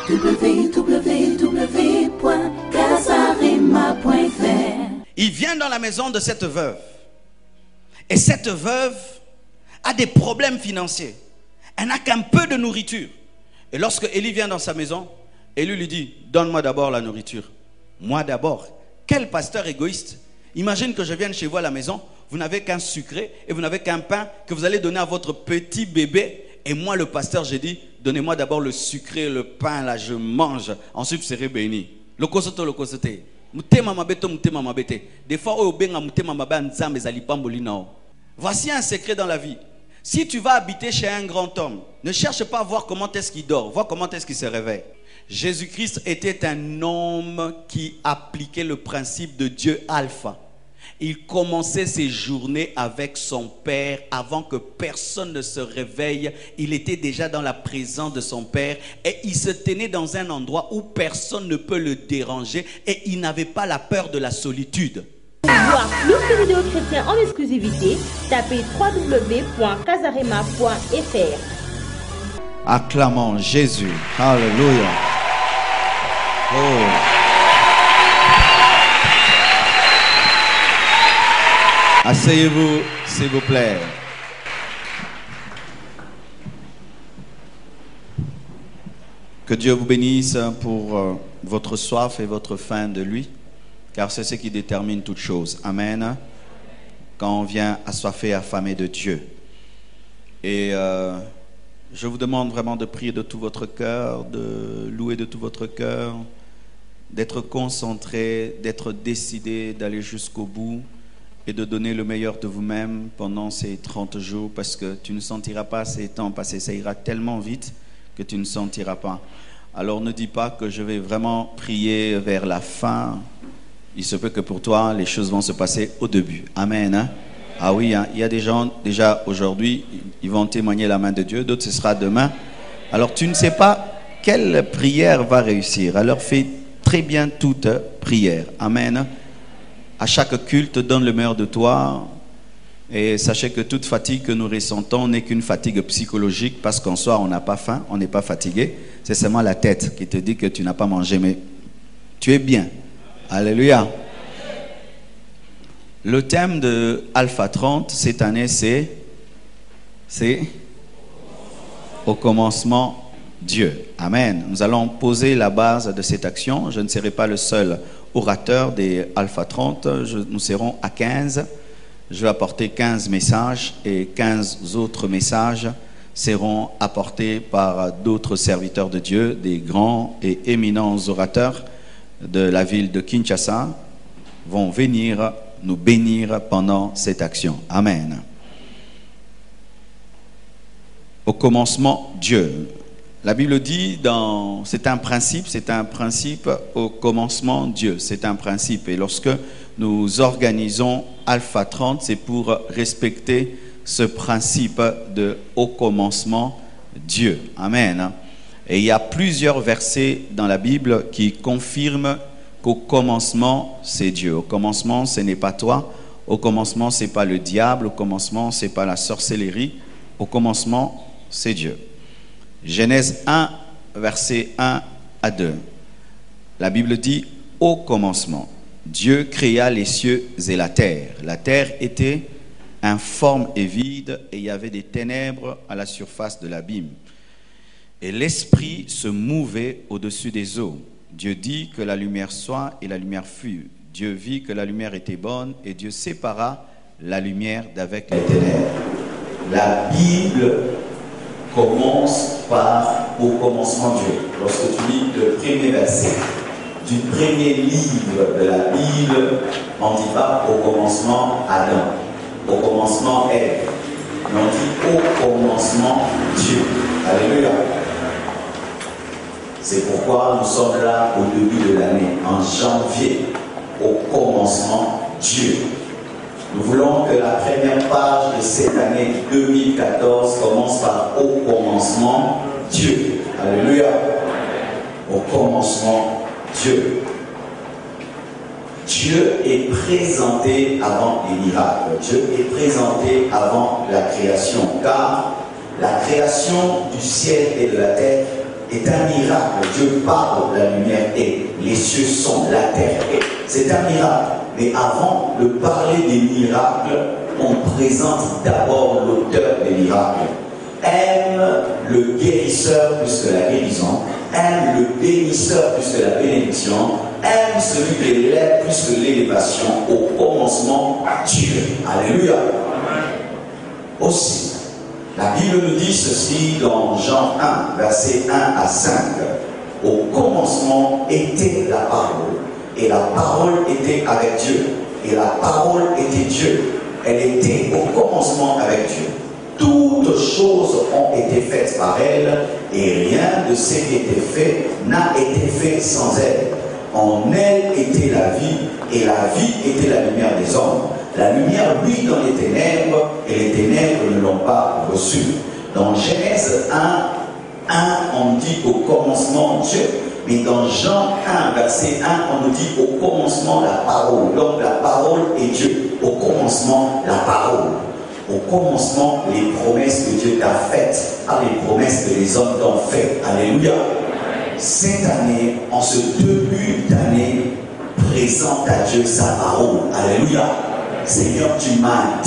www.casarema.fr. Il vient dans la maison de cette veuve. Et cette veuve a des problèmes financiers. Elle n'a qu'un peu de nourriture. Et lorsque Élie vient dans sa maison, Élie lui dit, donne-moi d'abord la nourriture. Moi d'abord. Quel pasteur égoïste. Imagine que je vienne chez vous à la maison, vous n'avez qu'un sucré et vous n'avez qu'un pain que vous allez donner à votre petit bébé. Et moi le pasteur, j'ai dit, donnez-moi d'abord le sucré, le pain, là je mange. Ensuite vous serez béni. Le kosoto, le kosote. Des fois, voici un secret dans la vie. Si tu vas habiter chez un grand homme, ne cherche pas à voir comment est-ce qu'il dort, vois comment est-ce qu'il se réveille. Jésus-Christ était un homme qui appliquait le principe de Dieu Alpha. Il commençait ses journées avec son Père avant que personne ne se réveille. Il était déjà dans la présence de son Père et il se tenait dans un endroit où personne ne peut le déranger et il n'avait pas la peur de la solitude. Pour voir plus de vidéos chrétiennes en exclusivité, tapez www.casarema.fr. Acclamons Jésus. Alléluia. Oh. Asseyez-vous, s'il vous plaît. Que Dieu vous bénisse pour votre soif et votre faim de lui, car c'est ce qui détermine toute chose. Amen. Quand on vient assoiffé, affamé de Dieu. Et je vous demande vraiment de prier de tout votre cœur, de louer de tout votre cœur, d'être concentré, d'être décidé d'aller jusqu'au bout et de donner le meilleur de vous-même pendant ces 30 jours, parce que tu ne sentiras pas ces temps passer, ça ira tellement vite que tu ne sentiras pas. Alors ne dis pas que je vais vraiment prier vers la fin. Il se peut que pour toi, les choses vont se passer au début. Amen. Hein? Ah oui, hein? Il y a des gens déjà aujourd'hui, ils vont témoigner la main de Dieu, d'autres ce sera demain. Alors tu ne sais pas quelle prière va réussir. Alors fais très bien toute prière. Amen. À chaque culte, donne le meilleur de toi. Et sachez que toute fatigue que nous ressentons n'est qu'une fatigue psychologique, parce qu'en soi, on n'a pas faim, on n'est pas fatigué. C'est seulement la tête qui te dit que tu n'as pas mangé, mais tu es bien. Alléluia. Le thème de Alpha 30 cette année, c'est au commencement Dieu. Amen. Nous allons poser la base de cette action. Je ne serai pas le seul orateur des Alpha 30. Nous serons à 15. Je vais apporter 15 messages et 15 autres messages seront apportés par d'autres serviteurs de Dieu, des grands et éminents orateurs de la ville de Kinshasa vont venir nous bénir pendant cette action. Amen. Au commencement, Dieu. La Bible dit, c'est un principe au commencement, Dieu. C'est un principe. Et lorsque nous organisons Alpha 30, c'est pour respecter ce principe de au commencement, Dieu. Amen. Et il y a plusieurs versets dans la Bible qui confirment qu'au commencement, c'est Dieu. Au commencement, ce n'est pas toi. Au commencement, ce n'est pas le diable. Au commencement, ce n'est pas la sorcellerie. Au commencement, c'est Dieu. Genèse 1, versets 1 à 2. La Bible dit, au commencement, Dieu créa les cieux et la terre. La terre était informe et vide, et il y avait des ténèbres à la surface de l'abîme. Et l'esprit se mouvait au-dessus des eaux. Dieu dit que la lumière soit, et la lumière fut. Dieu vit que la lumière était bonne, et Dieu sépara la lumière d'avec les ténèbres. La Bible commence par au commencement Dieu. Lorsque tu lis le premier verset du premier livre de la Bible, on ne dit pas au commencement Adam, au commencement Ève, mais on dit au commencement Dieu. Alléluia. C'est pourquoi nous sommes là au début de l'année, en janvier, au commencement Dieu. Nous voulons que la première page de cette année 2014 commence par au commencement Dieu. Alléluia. Au commencement Dieu. Dieu est présenté avant les miracles. Dieu est présenté avant la création. Car la création du ciel et de la terre est un miracle. Dieu parle, la lumière est, les cieux sont, la terre est. C'est un miracle. Mais avant de parler des miracles, on présente d'abord l'auteur des miracles. Aime le guérisseur plus que la guérison, aime le bénisseur plus que la bénédiction, aime celui qui élève plus que l'élévation. Au commencement, Dieu. Alléluia. Aussi, la Bible nous dit ceci dans Jean 1, versets 1 à 5. Au commencement était la parole, et la parole était avec Dieu, et la parole était Dieu. Elle était au commencement avec Dieu. Toutes choses ont été faites par elle, et rien de ce qui était fait n'a été fait sans elle. En elle était la vie, et la vie était la lumière des hommes. La lumière brille dans les ténèbres, et les ténèbres ne l'ont pas reçue. Dans Genèse 1, on dit au commencement Dieu. Mais dans Jean 1, verset 1, on nous dit au commencement la parole. Donc la parole est Dieu. Au commencement, la parole. Au commencement, les promesses que Dieu t'a faites, pas les promesses que les hommes t'ont faites. Alléluia. Cette année, en ce début d'année, présente à Dieu sa parole. Alléluia. Seigneur, tu m'as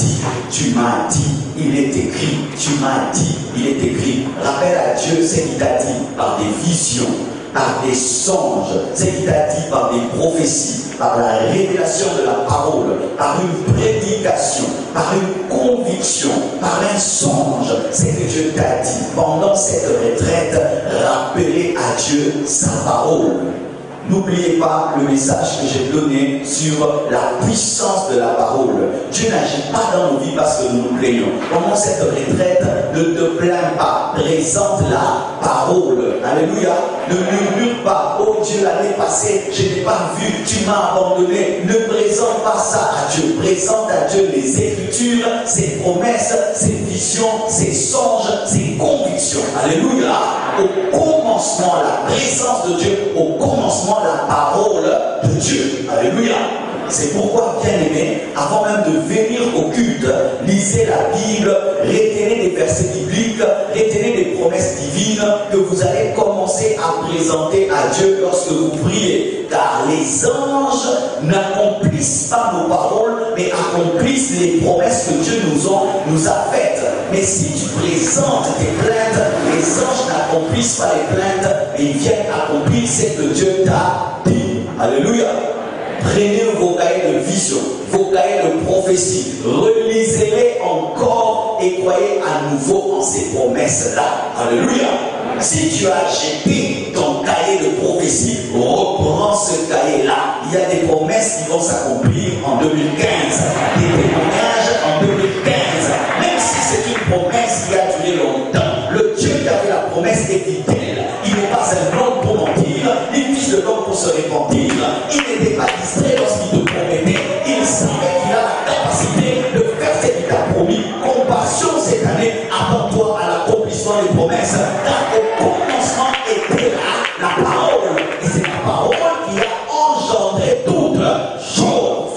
dit, il est écrit, tu m'as dit, il est écrit. Rappelle à Dieu ce qu'il t'a dit par des visions, par des songes, ce qu'il t'a dit par des prophéties, par la révélation de la parole, par une prédication, par une conviction, par un songe. C'est que Dieu t'a dit pendant cette retraite, rappelez à Dieu sa parole. N'oubliez pas le message que j'ai donné sur la puissance de la parole. Dieu n'agit pas dans nos vies parce que nous nous plaignons. Pendant cette retraite, ne te plains pas. Présente la parole. Alléluia. Ne murmure pas. Oh Dieu, l'année passée, je n'ai pas vu. Tu m'as abandonné. Ne présente pas ça à Dieu. Présente à Dieu les Écritures, ses promesses, ses visions, ses songes, ses convictions. Alléluia. Au commencement, la présence de Dieu. Au commencement, la parole de Dieu. Alléluia. C'est pourquoi, bien aimé, avant même de venir au culte, lisez la Bible, retenez des versets bibliques, retenez des promesses divines que vous allez commencer à présenter à Dieu lorsque vous priez. Car les anges n'accomplissent pas nos paroles, mais accomplissent les promesses que Dieu nous a faites. Mais si tu présentes tes plaintes, les anges n'accomplissent pas les plaintes, mais ils viennent accomplir ce que Dieu t'a dit. Alléluia. Prenez vos cahiers de vision, vos cahiers de prophétie, relisez-les encore et croyez à nouveau en ces promesses-là. Alléluia. Si tu as jeté ton cahier de prophétie, reprends ce cahier-là. Il y a des promesses qui vont s'accomplir en 2015, des témoignages en 2015. Même si c'est une promesse qui a duré longtemps, le Dieu qui a fait la promesse est fidèle. Il n'est pas un homme pour mentir, ni fils de l'homme pour se repentir. Il n'était pas distrait lorsqu'il te promettait. Il savait qu'il a la capacité de faire ce qu'il t'a promis. Compassion cette année, attends-toi à l'accomplissement des promesses. Car au commencement était là la parole. Et c'est la parole qui a engendré toutes choses.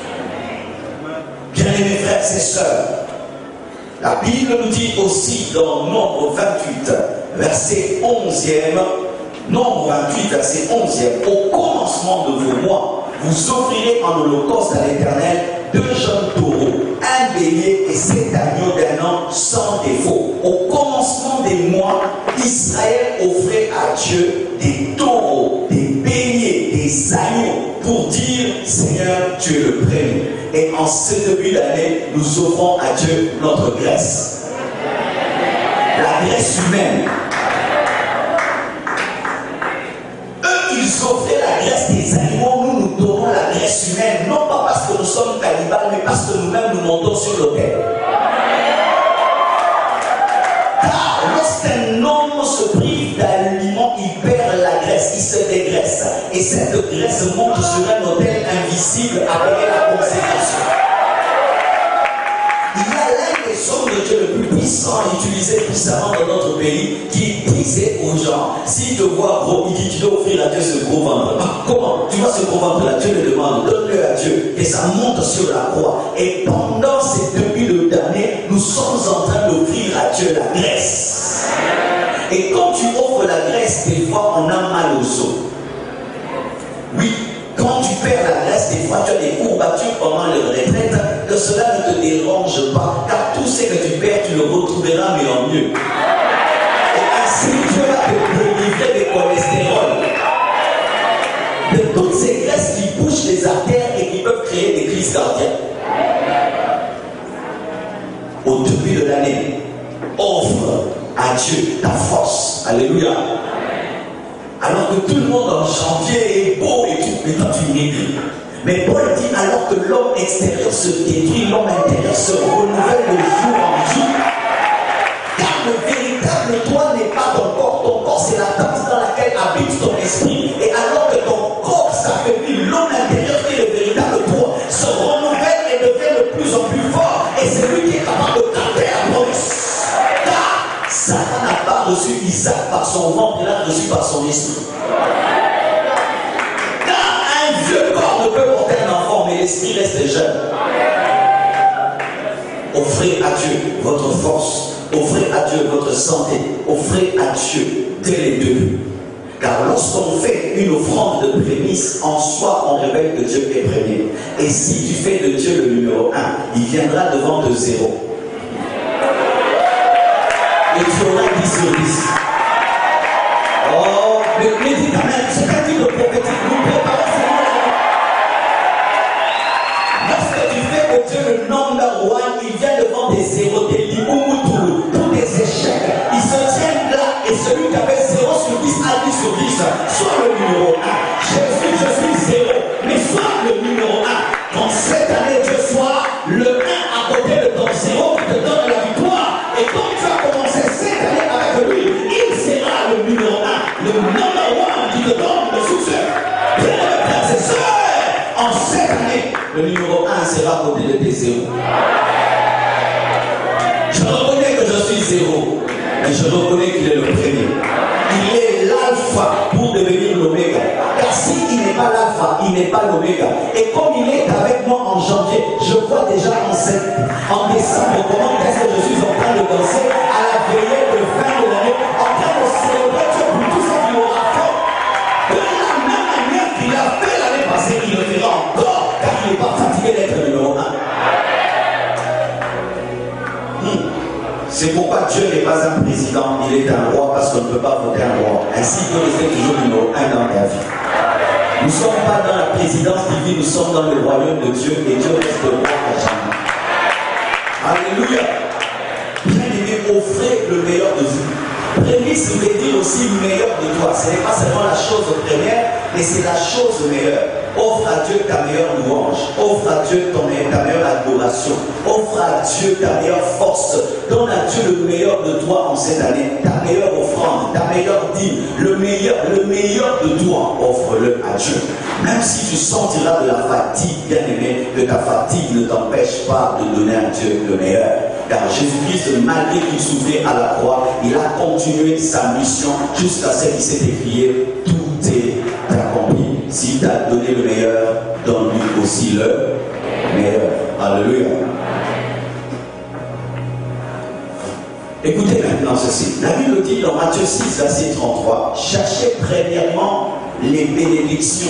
Bien-aimés frères et sœurs, la Bible nous dit aussi dans Nombre 28, verset 11e, Nombre 28, verset 11e, au commencement de vos mois, vous offrirez en holocauste à l'Éternel 2 jeunes taureaux, un bélier et 7 agneaux d'un an sans défaut. Au commencement des mois, Israël offrait à Dieu des taureaux, des béliers, des agneaux, pour dire Seigneur, tu es le premier. Et en ce début d'année, nous offrons à Dieu notre graisse. La graisse humaine. Eux, ils offraient la graisse des animaux, nous, nous donnons la graisse humaine, non pas parce que nous sommes cannibales, mais parce que nous-mêmes nous montons sur l'autel. Car lorsqu'un homme se prive d'aliment, il perd la graisse, il se dégraisse. Et cette graisse monte sur un autel invisible appelé la consécration. Il y a l'un des hommes de Dieu le plus puissant, utilisé puissamment dans notre pays, qui disait aux gens, s'il te voit gros, il dit, tu dois offrir à Dieu ce gros ventre. Comment? Tu vois ce gros ventre-là, Dieu le demande, donne-le à Dieu. Et ça monte sur la croix. Et pendant ces débuts d'année, nous sommes en train d'offrir à Dieu la graisse. Et quand tu offres la graisse, des fois on a mal au os. Oui, quand tu perds la graisse, des fois tu as des courbatures pendant les retraites, que cela ne te dérange pas, car tout ce que tu perds, tu le retrouveras, mais en mieux. Et ainsi, Dieu va te délivrer des cholestérol, de toutes ces graisses qui bouchent les artères et qui peuvent créer des crises cardiaques. Au début de l'année, offre à Dieu ta force. Alléluia. Alors que tout le monde en janvier est beau et tout, mais toi tu maigris. Mais Paul dit, alors que l'homme extérieur se détruit, l'homme intérieur se renouvelle de jour en jour. Car le véritable toi n'est pas ton corps. Ton corps, c'est la tente dans laquelle habite ton esprit. Et alors que ton corps s'affaiblit, l'homme intérieur qui est le véritable toi se renouvelle et devient de plus en plus fort. Et c'est lui qui est capable de capter la promesse. Car Satan n'a pas reçu Isaac par son ventre, il l'a reçu par son esprit. Un vieux corps ne peut porter un enfant, mais l'esprit reste jeune. Offrez à Dieu votre force, offrez à Dieu votre santé, offrez à Dieu dès les débuts. Car lorsqu'on fait une offrande de prémisse, en soi, on révèle que Dieu est premier. Et si tu fais de Dieu le numéro 1, il viendra devant de 0. Et tu auras 10 sur 10. Oh, mais dis quand même, c'est un type de prophétique. Nous préparons seulement la vie. Lorsque tu fais de Dieu le number 1, il vient devant des 0, des limoumoutous, tous des échecs. Ils se tiennent là, et celui qui avait 0 sur 10 a 10 sur 10, soit le numéro 1. Jésus, je suis 0, mais soit le numéro 1. Quand cette année, Dieu soit le 1 à côté de ton 0 qui te donne la victoire. Et quand tu as commencé cette année avec lui, il sera le numéro 1, le number 1 qui te donne le succès. Bien, frères et sœurs, en cette année, le numéro 1 sera à côté de tes 0. Je reconnais que je suis 0, mais je reconnais qu'il est le premier. Il est l'alpha pour devenir l'oméga. Car s'il n'est pas l'alpha, il n'est pas l'oméga. Et comme il est avec moi en janvier, je vois déjà en décembre comment est-ce que je suis en train de danser à la veillée de fin de l'année, en train de célébrer Dieu pour tout ce qu'il aura fait. De la même manière qu'il a fait l'année passée, il le fera encore, car il n'est pas fatigué d'être le numéro 1. C'est pourquoi Dieu n'est pas un président, il est un roi, parce qu'on ne peut pas voter un roi. Ainsi, il peut rester toujours numéro 1 dans ta vie. Nous ne sommes pas dans la présidence divine, nous sommes dans le royaume de Dieu, et Dieu reste le roi à jamais. Alléluia. Bien-aimé, offrez le meilleur de vous. Prémisse veut dire aussi meilleur de toi. Ce n'est pas seulement la chose première, mais c'est la chose meilleure. Offre à Dieu ta meilleure louange. Offre à Dieu ta meilleure adoration. Offre à Dieu ta meilleure force. Donne à Dieu le meilleur de toi en cette année. Ta meilleure offrande, ta meilleure dîme. Le meilleur de toi, offre-le à Dieu. Même si tu sentiras de la fatigue, bien aimé, que ta fatigue ne t'empêche pas de donner à Dieu le meilleur. Car Jésus-Christ, malgré qu'il souffrait à la croix, il a continué sa mission jusqu'à ce qu'il s'est écrié, tout est accompli. S'il t'a donné le meilleur, donne-lui aussi le meilleur. Alléluia. Écoutez maintenant ceci. La Bible dit dans Matthieu 6, verset 33, cherchez premièrement les bénédictions.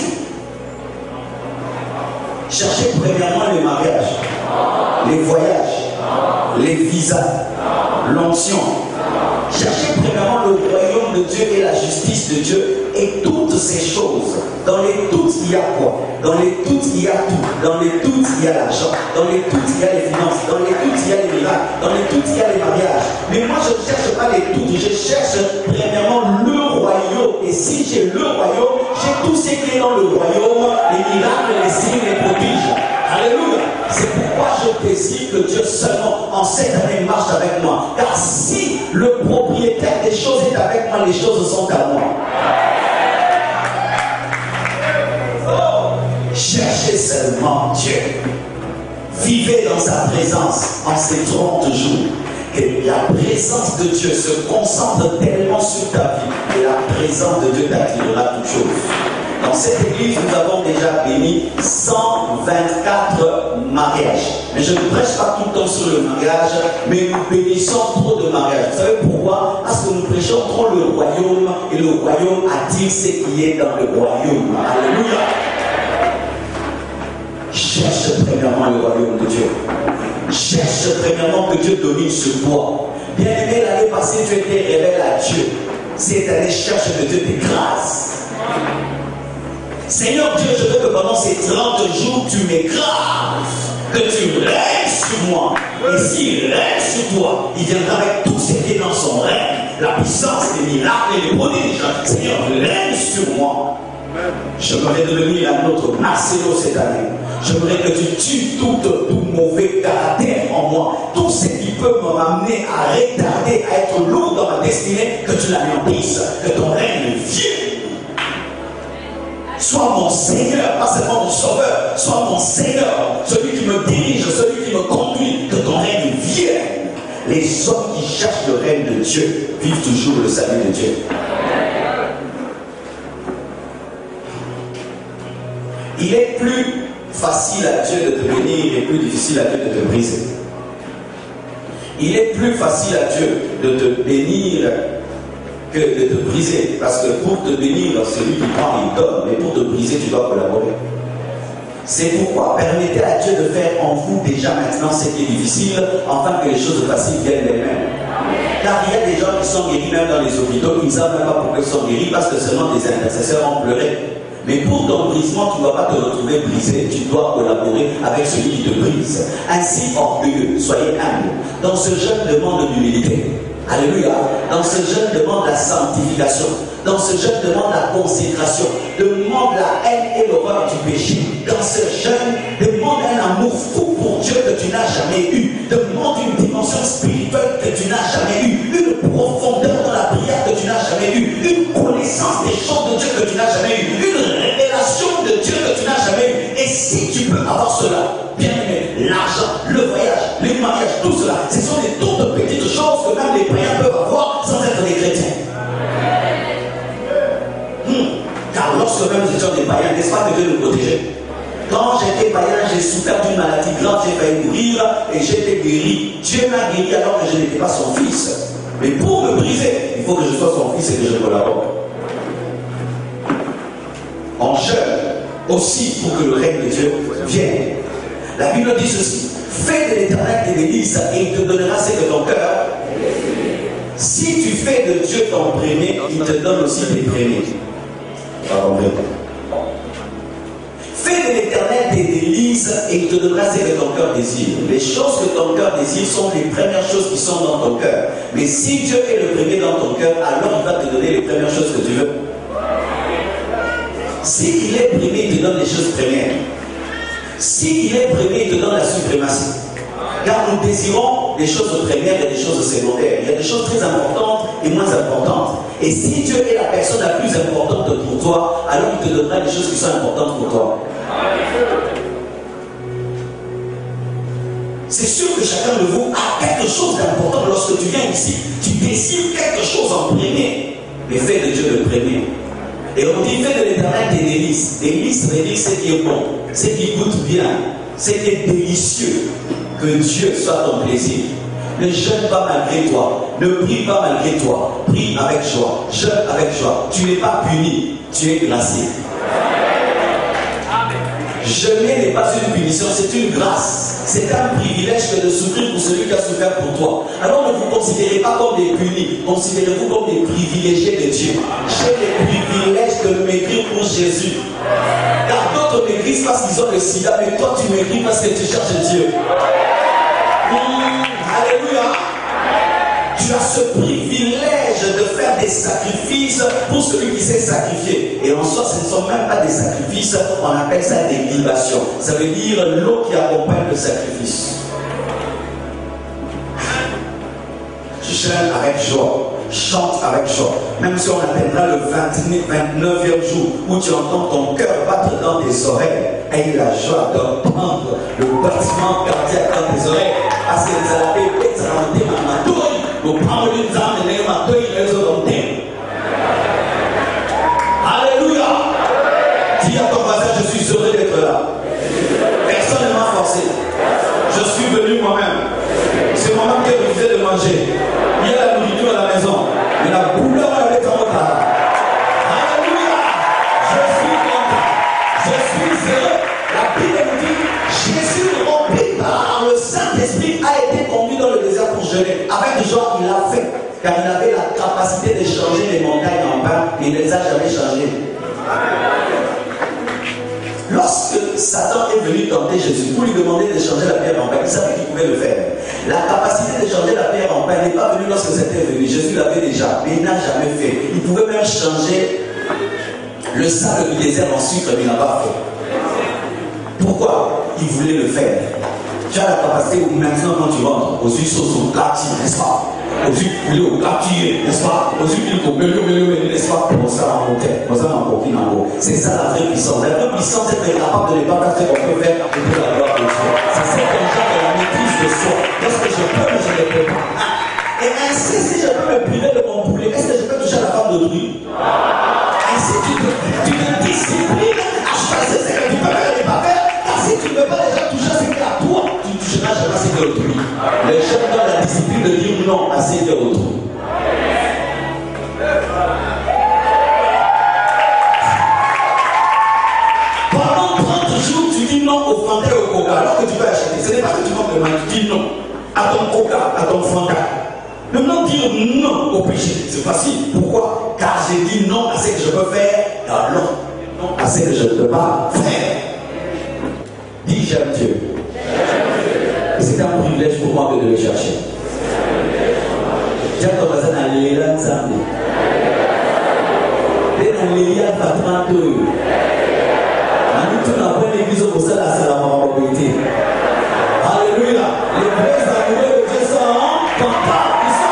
Cherchez premièrement les mariages, les voyages, les visas, l'onction. Cherchez premièrement le royaume de Dieu et la justice de Dieu et toutes ces choses. Dans les toutes, il y a quoi? Dans les toutes, il y a tout. Dans les toutes, il y a l'argent. Dans les toutes, il y a les finances. Dans les toutes, il y a les miracles. Dans les toutes, il y a les mariages. Mais moi, je ne cherche pas les toutes. Je cherche premièrement le royaume. Et si j'ai le royaume, j'ai tout ce qui est dans le royaume, les miracles, les signes, les prodiges. Alléluia. C'est pourquoi je désire que Dieu seulement en cette année marche avec moi. Car si le propriétaire des choses est avec moi, les choses sont à moi. Oh, cherchez seulement Dieu. Vivez dans sa présence en ces 30 jours. Et la présence de Dieu se concentre tellement sur ta vie. Et la présence de Dieu t'attirera toutes choses. Dans cette église, nous avons déjà béni 124 mariages. Mais je ne prêche pas tout le temps sur le mariage, mais nous bénissons trop de mariages. Vous savez pourquoi? Parce que nous prêchons trop le royaume, et le royaume attire ce qui est dans le royaume. Alléluia. Cherche premièrement le royaume de Dieu. Cherche premièrement que Dieu domine sur toi. Bien aimé, l'année passée, tu étais révélé à Dieu. Cette année, cherche que Dieu t'écrase. Seigneur Dieu, je veux que pendant ces 30 jours, tu m'écrases. Que tu règnes sur moi. Et s'il règne sur toi, il viendra avec tout ce qui est dans son règne. La puissance, les miracles et les prodiges. Seigneur, règne sur moi. J'aimerais devenir un autre Marcelo cette année. J'aimerais que tu tues tout mauvais caractère en moi. Tout ce qui peut me ramener à retarder, à être lourd dans ma destinée, que tu l'anéantisses. Que ton règne vienne. Sois mon Seigneur, pas seulement mon Sauveur. Sois mon Seigneur, celui qui me dirige, celui qui me conduit. Que ton règne vienne. Les hommes qui cherchent le règne de Dieu vivent toujours le salut de Dieu. Il est plus facile à Dieu de te bénir et plus difficile à Dieu de te briser. Il est plus facile à Dieu de te bénir que de te briser. Parce que pour te bénir, celui qui prend, il donne. Mais pour te briser, tu dois collaborer. C'est pourquoi permettez à Dieu de faire en vous déjà maintenant ce qui est difficile, afin que les choses faciles viennent d'elles-mêmes. Car il y a des gens qui sont guéris même dans les hôpitaux, qui ne savent même pas pourquoi ils sont guéris, parce que seulement des intercesseurs ont pleuré. Mais pour ton brisement, tu ne vas pas te retrouver brisé, tu dois collaborer avec celui qui te brise. Ainsi, orgueilleux, soyez humble. Dans ce jeûne, demande l'humilité. Alléluia. Dans ce jeûne, demande la sanctification. Dans ce jeûne, demande la consécration. Demande la haine et l'horreur du péché. Dans ce jeûne, demande un amour fou pour Dieu que tu n'as jamais eu. Demande une dimension spirituelle que tu n'as jamais eu. Une profondeur dans la prière que tu n'as jamais eu. Une connaissance des choses de Dieu que tu n'as jamais eu. Une révélation de Dieu que tu n'as jamais eu. Et si tu peux avoir cela, bien aimé, l'argent, le voyage, les mariages, tout cela, ce sont des toutes petites choses que même les païens peuvent avoir sans être des chrétiens. Car lorsque même nous étions des païens, n'est-ce pas que Dieu nous protégeait? Quand j'étais païen, j'ai souffert d'une maladie grave, j'ai failli mourir et j'étais guéri. Dieu m'a guéri alors que je n'étais pas son fils. Mais pour me briser, il faut que je sois son fils et que je collabore. En jeûne aussi pour que le règne de Dieu vienne. La Bible dit ceci: fais de l'Éternel tes délices et il te donnera ce que ton cœur. Si tu fais de Dieu ton premier, il te donne aussi tes premiers. Fais de l'Éternel tes délices et il te donnera ce que ton cœur désire. Les choses que ton cœur désire sont les premières choses qui sont dans ton cœur. Mais si Dieu est le premier dans ton cœur, alors il va te donner les premières choses que tu veux. S'il est premier, il te donne les choses premières. S'il est premier, il te donne la suprématie. Car nous désirons des choses premières et des choses secondaires. Il y a des choses très importantes et moins importantes. Et si Dieu est la personne la plus importante pour toi, alors il te donnera des choses qui sont importantes pour toi. C'est sûr que chacun de vous a quelque chose d'important lorsque tu viens ici. Tu désires quelque chose en premier. Mais fais de Dieu le premier. Et on dit fais de l'Éternel tes délices. Délices veut dire ce qui est bon, ce qui goûte bien, ce qui est délicieux. Que Dieu soit ton plaisir. Ne jeûne pas malgré toi. Ne prie pas malgré toi. Prie avec joie. Jeûne avec joie. Tu n'es pas puni. Tu es glacé. Jeûner n'est pas une punition, c'est une grâce. C'est un privilège que de souffrir pour celui qui a souffert pour toi. Alors ne vous considérez pas comme des punis. Considérez-vous comme des privilégiés de Dieu. J'ai le privilège de maigrir pour Jésus. Car d'autres maigrissent parce qu'ils ont le sida, mais toi tu maigris parce que tu cherches Dieu. Alléluia. Tu as ce privilège de faire des sacrifices pour celui qui s'est sacrifié. Et en soi, ce ne sont même pas des sacrifices, on appelle ça des libations. Ça veut dire l'eau qui accompagne le sacrifice. Jeûne avec joie, chante avec joie. Même si on atteindra le 29e jour où tu entends ton cœur battre dans tes oreilles, aie la joie d'entendre le battement cardiaque dans tes oreilles. Parce que les alapés peuvent s'arrêter maintenant. Alléluia. car il avait la capacité de changer les montagnes en pain, mais il ne les a jamais changées. Lorsque Satan est venu tenter Jésus pour lui demander de changer la pierre en pain, il savait qu'il pouvait le faire. La capacité de changer la pierre en pain n'est pas venue lorsque c'était venu. Jésus l'avait déjà, mais il n'a jamais fait. Il pouvait même changer le sable du désert en sucre, mais il n'a pas fait. Pourquoi? Il voulait le faire. Tu as la capacité où maintenant quand tu rentres, aux yeux sont quartier, n'est-ce pas? Aux yeux au quartier, n'est-ce pas? Aux yeux n'est-ce pas? Pour ça en montagne, pour ça en coquille en haut. C'est ça la vraie puissance. La vraie puissance est d'être capable de ne pas faire ce qu'on peut faire et de la gloire de Dieu. C'est ça qu'on a la maîtrise de soi. Lorsque je peux, mais je ne peux pas. Et ainsi, si je peux me priver de mon poulet, est-ce que je peux toucher à la femme d'autrui? Ainsi, tu te disciplines à choisir ce que tu peux faire et ne pas faire. Car si tu ne peux pas déjà toucher à ce qui est à toi, tu ne toucheras jamais à ce qui est autrui. Les gens ont la discipline de dire non à ce qui est autrui. Pendant 30 jours, tu dis non au Fanta et au Coca. Alors que tu vas acheter, ce n'est pas que tu vas demander, tu dis non à ton Coca, à ton Fanta. Maintenant, dire non au péché, c'est facile. Pourquoi? Car j'ai dit non à ce que je peux faire, car non à ce que je ne peux pas faire. Dis j'aime Dieu. Et c'est un privilège pour moi que de le chercher. J'ai ton voisin à l'élan samedi. Et dans l'élan, il va 30 euros. Nous, tout après l'église, pour ça, là, c'est la moralité. Alléluia. Les vrais amoureux de Dieu sont contents.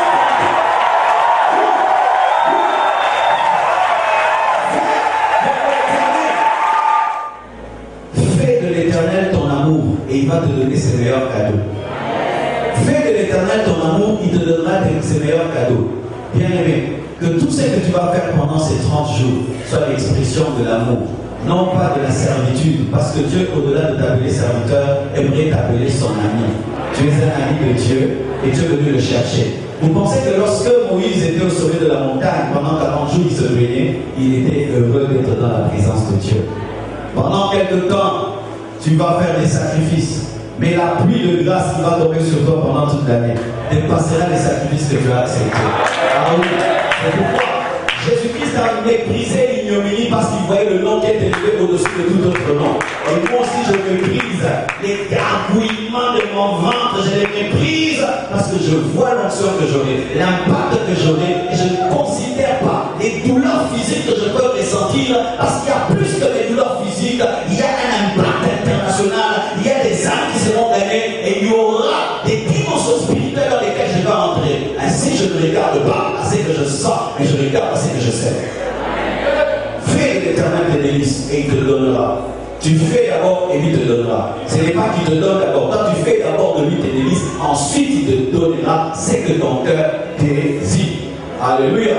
Et il va te donner ses meilleurs cadeaux. Fais de l'Éternel ton amour, il te donnera ses meilleurs cadeaux. Bien aimé, que tout ce que tu vas faire pendant ces 30 jours soit l'expression de l'amour, non pas de la servitude, parce que Dieu, au-delà de t'appeler serviteur, aimerait t'appeler son ami. Tu es un ami de Dieu et tu es venu le chercher. Vous pensez que lorsque Moïse était au sommet de la montagne, pendant 40 jours il se baignait, il était heureux d'être dans la présence de Dieu. Pendant quelque temps, tu vas faire des sacrifices, mais la pluie de grâce qui va tomber sur toi pendant toute l'année dépassera les sacrifices que tu as acceptés. Ah oui, c'est pourquoi Jésus-Christ a méprisé l'ignominie parce qu'il voyait le nom qui est élevé au-dessus de tout autre nom. Et moi aussi je méprise les gargouillements de mon ventre, je les méprise parce que je vois l'onction que j'aurai, l'impact que j'aurai, et je ne considère pas les douleurs physiques que je peux ressentir, parce qu'il y a plus que les douleurs physiques, il y a un impact international, il y a des âmes qui seront gagnées et il y aura des dimensions spirituelles dans lesquelles je vais entrer. Ainsi je ne regarde pas à ce que je sens, mais je regarde à ce que je sais. Fais de l'Éternel tes délices et il te donnera. Tu fais d'abord et lui te donnera. Ce n'est pas qu'il te donne d'abord. Toi tu fais d'abord de lui tes délices, ensuite il te donnera ce que ton cœur désire. Alléluia.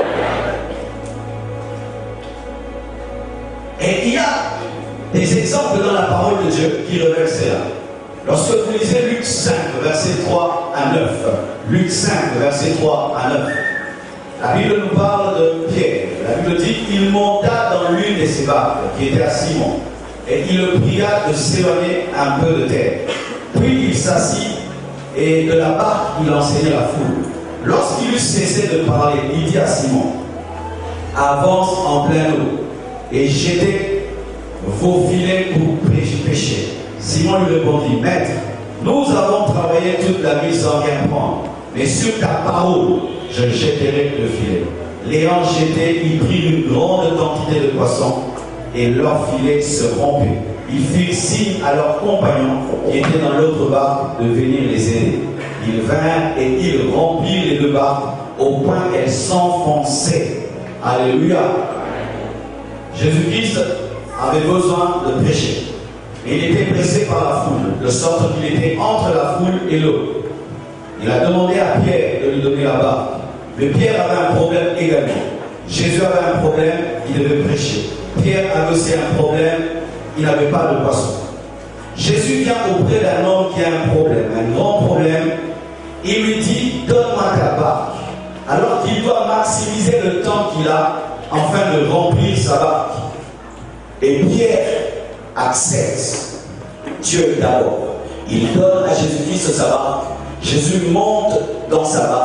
Et il y a des exemples dans la parole de Dieu qui révèlent cela. Lorsque vous lisez Luc 5, verset 3 à 9, Luc 5, verset 3 à 9, la Bible nous parle de Pierre. La Bible dit qu'il monta dans l'une de ses barques, qui était à Simon, et il le pria de s'éloigner un peu de terre. Puis il s'assit, et de la barque il enseignait la foule. Lorsqu'il eut cessé de parler, il dit à Simon, avance en pleine eau, et jetez vos filets pour pêcher. Simon lui répondit, maître, nous avons travaillé toute la nuit sans rien prendre, mais sur ta parole, je jetterai le filet. L'ayant jeté, ils prirent une grande quantité de poissons, et leur filet se rompit. Ils firent signe à leurs compagnons qui étaient dans l'autre barque de venir les aider. Ils vinrent et ils remplirent les deux barques au point qu'elles s'enfonçaient. Alléluia. Jésus-Christ avait besoin de prêcher. Et il était pressé par la foule, de sorte qu'il était entre la foule et l'eau. Il a demandé à Pierre de lui donner la barque. Mais Pierre avait un problème également. Jésus avait un problème, il devait prêcher. Pierre avait aussi un problème, il n'avait pas de poisson. Jésus vient auprès d'un homme qui a un problème, un grand problème. Il lui dit, donne-moi ta barque. Alors qu'il doit maximiser le temps qu'il a afin de remplir sa barque. Et Pierre accepte Dieu d'abord. Il donne à Jésus-Christ sa barque. Jésus monte dans sa barque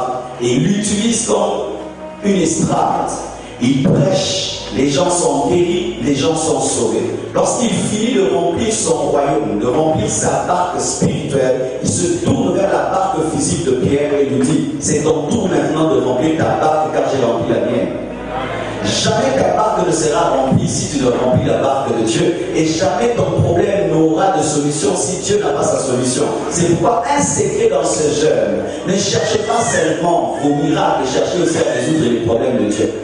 et il l'utilise comme une estrade. Il prêche, les gens sont guéris, les gens sont sauvés. Lorsqu'il finit de remplir son royaume, de remplir sa barque spirituelle, il se tourne vers la barque physique de Pierre et lui dit, c'est ton tour maintenant de remplir ta barque car j'ai rempli la mienne. Jamais ta barque ne sera remplie si tu ne remplis la barque de Dieu, et jamais ton problème n'aura de solution si Dieu n'a pas sa solution. C'est pourquoi un secret dans ce jeûne, ne cherchez pas seulement vos miracles, cherchez aussi à résoudre les problèmes de Dieu.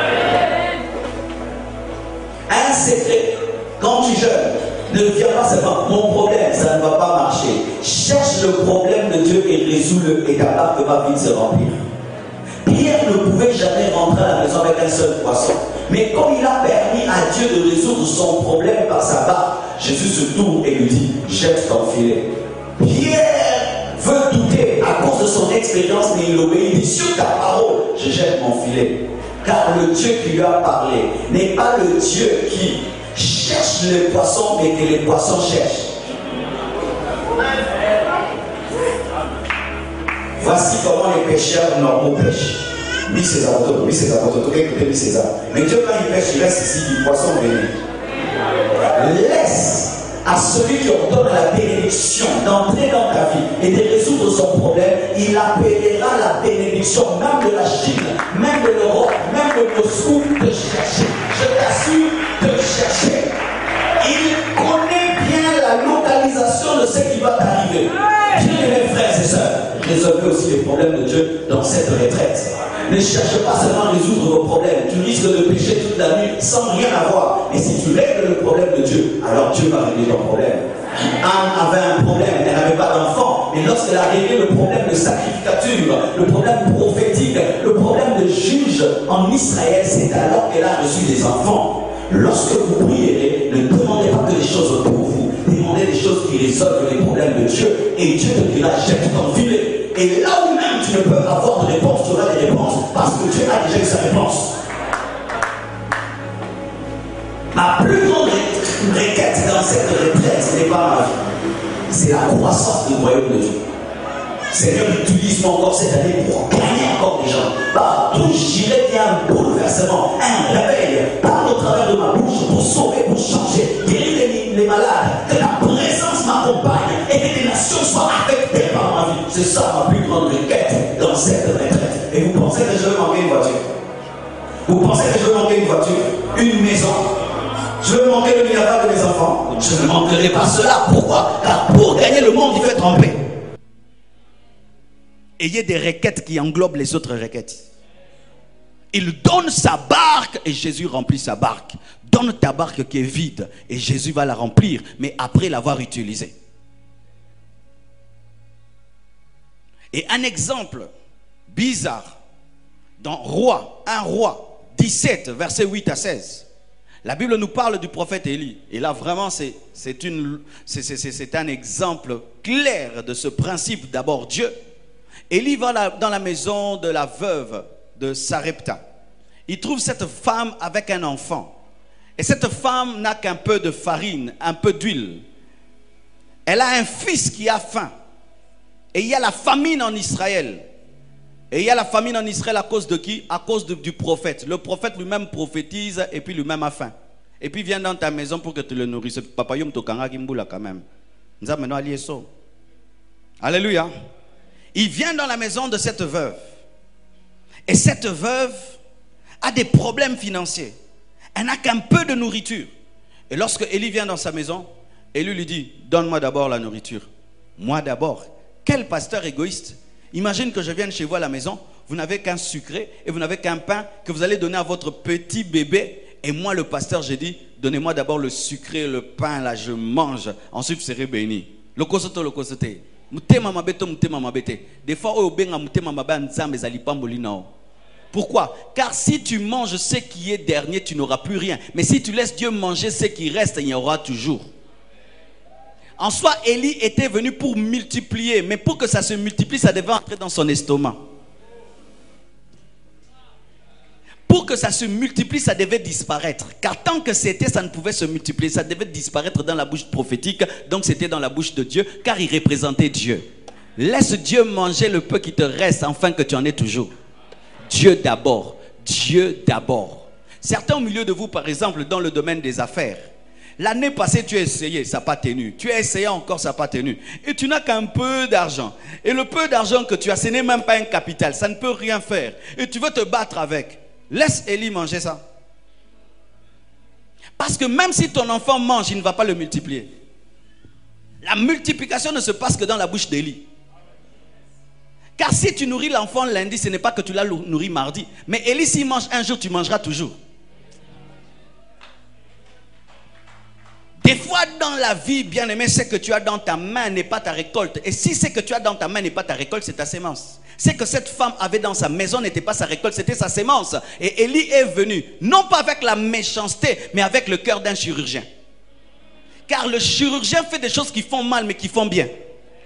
Un secret, quand tu jeûnes, ne viens pas seulement mon problème, ça ne va pas marcher. Cherche le problème de Dieu et résous-le, et ta barque va vite se remplir. Pierre ne pouvait jamais rentrer à la maison avec un seul poisson. Mais comme il a permis à Dieu de résoudre son problème par sa barque, Jésus se tourne et lui dit, jette ton filet. Pierre veut douter à cause de son expérience, mais il obéit. Il dit, sur ta parole, je jette mon filet. Car le Dieu qui lui a parlé n'est pas le Dieu qui cherche les poissons, mais que les poissons cherchent. Voici comment les pêcheurs normaux pêchent. Mi César, mi César, mi César. Mais Dieu, quand il pêche, il reste ici du poisson venu. Laisse à celui qui ordonne la bénédiction d'entrer dans ta vie et de résoudre son problème. Il appellera la bénédiction, même de la Chine, même de l'Europe, même de Moscou, de chercher. Je t'assure, de chercher. Il connaît bien la localisation de ce qui va t'arriver. Bien-aimés frères et sœurs, résolvez aussi les problèmes de Dieu dans cette retraite. Ne cherche pas seulement à résoudre vos problèmes. Tu risques de pécher toute la nuit sans rien avoir. Mais si tu règles le problème de Dieu, alors Dieu va régler ton problème. Anne avait un problème, elle n'avait pas d'enfant. Mais lorsqu'elle a réglé le problème de sacrificature, le problème prophétique, le problème de juge en Israël, c'est alors qu'elle a reçu des enfants. Lorsque vous prierez, ne demandez pas que les choses pour vous. Demandez des choses qui résolvent les problèmes de Dieu. Et Dieu te dira, jette ton filet. Et là où même tu ne peux avoir de réponse, tu auras des réponses. Parce que Dieu a déjà eu sa réponse. Ma plus grande requête dans cette retraite, ce n'est pas ma vie. C'est la croissance du royaume de Dieu. Seigneur, utilise-moi encore cette année pour gagner encore des gens. Partout, j'irai bien un bouleversement, un réveil. Parle au travers de ma bouche pour sauver, pour changer, guérir les malades. Que la présence m'accompagne et que les nations soient affectées par ma vie. C'est ça ma plus grande requête dans cette retraite. Et vous pensez que je vais manquer une voiture? Vous pensez que je vais manquer une voiture? Une maison? Je vais manquer le milliard de mes enfants? Je ne manquerai pas cela. Pourquoi? Car pour gagner le monde, il faut être en paix. Ayez des requêtes qui englobent les autres requêtes. Il donne sa barque et Jésus remplit sa barque. Donne ta barque qui est vide et Jésus va la remplir, mais après l'avoir utilisée. Et un exemple bizarre dans un roi 17, versets 8 à 16. La Bible nous parle du prophète Élie. Et là, vraiment, c'est un exemple clair de ce principe. D'abord, Dieu. Élie va dans la maison de la veuve de Sarepta. Il trouve cette femme avec un enfant. Et cette femme n'a qu'un peu de farine, un peu d'huile. Elle a un fils qui a faim. Et il y a la famine en Israël. Et il y a la famine en Israël à cause de qui? À cause du prophète. Le prophète lui-même prophétise et puis lui-même a faim. Et puis vient dans ta maison pour que tu le nourrisses. Papa yom tokanga gimbula quand même. Nous avons maintenant allié ça. Alléluia. Il vient dans la maison de cette veuve. Et cette veuve a des problèmes financiers. Elle n'a qu'un peu de nourriture. Et lorsque Élie vient dans sa maison, Élie lui dit, donne-moi d'abord la nourriture. Moi d'abord. Quel pasteur égoïste. Imagine que je vienne chez vous à la maison, vous n'avez qu'un sucré et vous n'avez qu'un pain que vous allez donner à votre petit bébé. Et moi le pasteur, j'ai dit, donnez-moi d'abord le sucré, le pain, là je mange. Ensuite vous serez béni. Le kosoto, le kosoté. Des fois, pourquoi? Car si tu manges ce qui est dernier, tu n'auras plus rien. Mais si tu laisses Dieu manger ce qui reste, il y aura toujours. En soi, Élie était venu pour multiplier. Mais pour que ça se multiplie, ça devait entrer dans son estomac. Pour que ça se multiplie, ça devait disparaître. Car tant que c'était, ça ne pouvait se multiplier. Ça devait disparaître dans la bouche prophétique. Donc c'était dans la bouche de Dieu, car il représentait Dieu. Laisse Dieu manger le peu qui te reste afin que tu en aies toujours. Dieu d'abord. Dieu d'abord. Certains au milieu de vous, par exemple, dans le domaine des affaires, l'année passée, tu as essayé, ça n'a pas tenu. Tu as essayé encore, ça n'a pas tenu. Et tu n'as qu'un peu d'argent. Et le peu d'argent que tu as, ce n'est même pas un capital. Ça ne peut rien faire. Et tu veux te battre avec. Laisse Élie manger ça. Parce que même si ton enfant mange, il ne va pas le multiplier. La multiplication ne se passe que dans la bouche d'Élie. Car si tu nourris l'enfant lundi, ce n'est pas que tu l'as nourri mardi. Mais Élie, s'il mange un jour, tu mangeras toujours. Des fois dans la vie, bien aimé, ce que tu as dans ta main n'est pas ta récolte. Et si ce que tu as dans ta main n'est pas ta récolte, c'est ta sémence. Ce que cette femme avait dans sa maison n'était pas sa récolte, c'était sa sémence. Et Élie est venu, non pas avec la méchanceté, mais avec le cœur d'un chirurgien. Car le chirurgien fait des choses qui font mal, mais qui font bien.